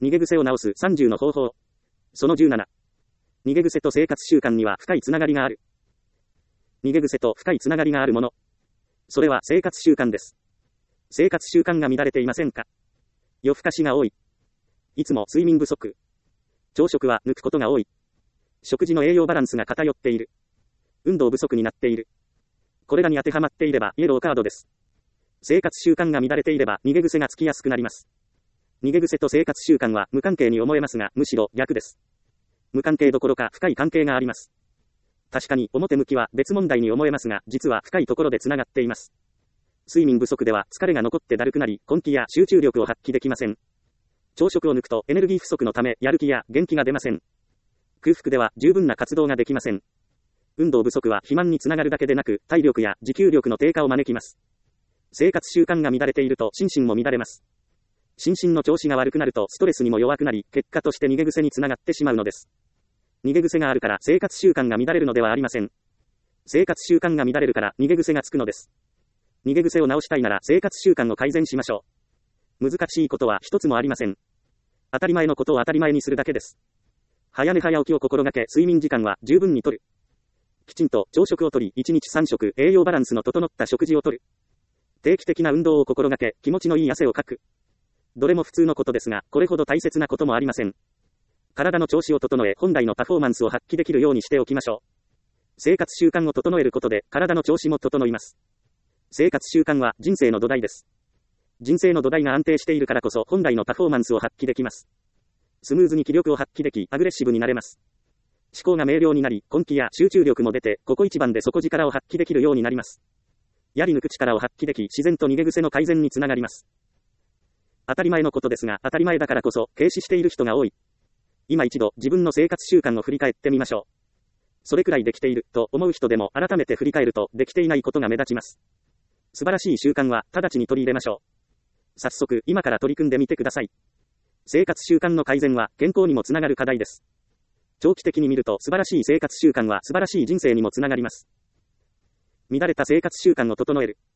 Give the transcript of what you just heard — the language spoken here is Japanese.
逃げ癖を治す30の方法。その17。逃げ癖と生活習慣には深いつながりがある。逃げ癖と深いつながりがあるもの。それは生活習慣です。生活習慣が乱れていませんか？夜更かしが多い。いつも睡眠不足。朝食は抜くことが多い。食事の栄養バランスが偏っている。運動不足になっている。これらに当てはまっていればイエローカードです。生活習慣が乱れていれば逃げ癖がつきやすくなります。逃げ癖と生活習慣は無関係に思えますが、むしろ逆です。無関係どころか深い関係があります。確かに表向きは別問題に思えますが、実は深いところでつながっています。睡眠不足では疲れが残ってだるくなり、根気や集中力を発揮できません。朝食を抜くとエネルギー不足のためやる気や元気が出ません。空腹では十分な活動ができません。運動不足は肥満につながるだけでなく、体力や持久力の低下を招きます。生活習慣が乱れていると心身も乱れます。心身の調子が悪くなるとストレスにも弱くなり、結果として逃げ癖につながってしまうのです。逃げ癖があるから生活習慣が乱れるのではありません。生活習慣が乱れるから逃げ癖がつくのです。逃げ癖を直したいなら生活習慣を改善しましょう。難しいことは一つもありません。当たり前のことを当たり前にするだけです。早寝早起きを心がけ、睡眠時間は十分にとる。きちんと朝食をとり、1日3食栄養バランスの整った食事をとる。定期的な運動を心がけ、気持ちのいい汗をかく。どれも普通のことですが、これほど大切なこともありません。体の調子を整え、本来のパフォーマンスを発揮できるようにしておきましょう。生活習慣を整えることで、体の調子も整います。生活習慣は人生の土台です。人生の土台が安定しているからこそ、本来のパフォーマンスを発揮できます。スムーズに気力を発揮でき、アグレッシブになれます。思考が明瞭になり、根気や集中力も出て、ここ一番で底力を発揮できるようになります。やり抜く力を発揮でき、自然と逃げ癖の改善につながります。当たり前のことですが、当たり前だからこそ、軽視している人が多い。今一度、自分の生活習慣を振り返ってみましょう。それくらいできている、と思う人でも、改めて振り返ると、できていないことが目立ちます。素晴らしい習慣は、直ちに取り入れましょう。早速、今から取り組んでみてください。生活習慣の改善は、健康にもつながる課題です。長期的に見ると、素晴らしい生活習慣は、素晴らしい人生にもつながります。乱れた生活習慣を整える。